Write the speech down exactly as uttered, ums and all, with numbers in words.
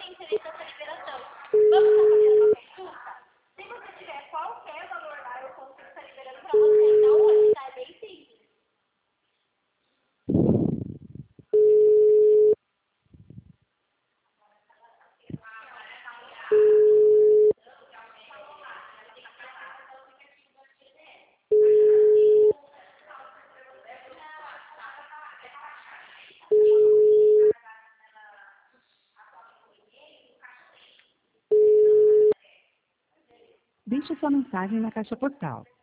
interesse nessa liberação. Vamos estar fazendo uma consulta? Se você tiver qualquer valor lá, eu consigo estar liberando para você ainda hoje, tá? É bem simples. Deixe sua mensagem na caixa postal.